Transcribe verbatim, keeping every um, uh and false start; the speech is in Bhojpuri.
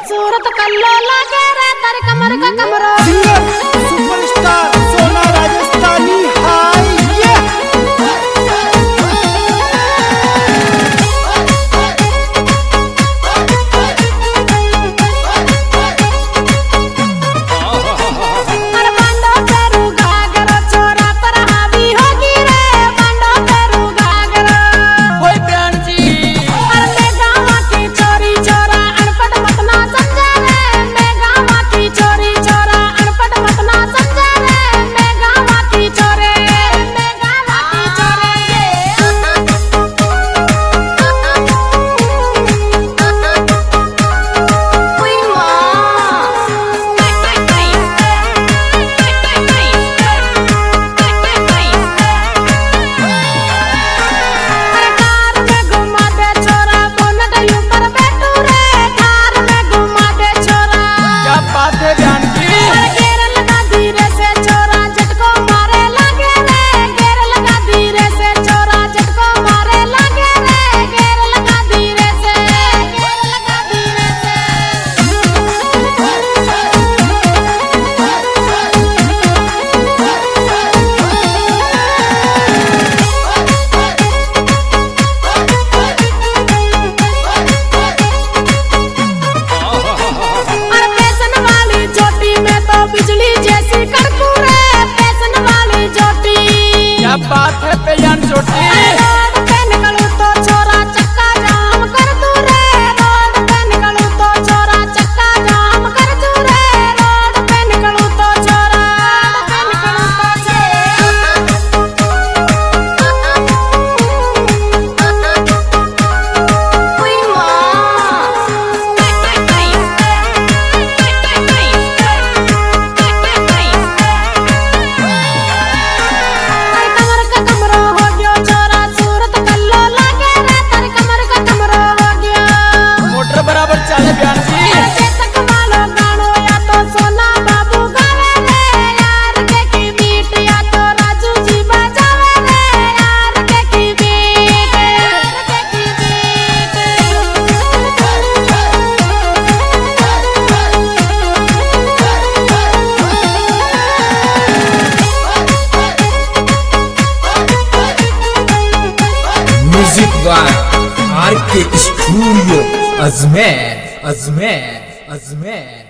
सूरत कल्लो लागे रे तार कमर का कमरो सुपरस्टार सोना राजस्थानी हाय ये बात है पेयन चोटी रोड पे निकलूं तो छोरा चक्का जाम कर दूं रे रोड पे निकलूं तो छोरा चक्का जाम कर दूं रे रोड पे निकलूं तो छोरा पे निकलूं तो कोई म्यूजिक बाय आर के स्टूडियो अजमेर अजमेर अजमेर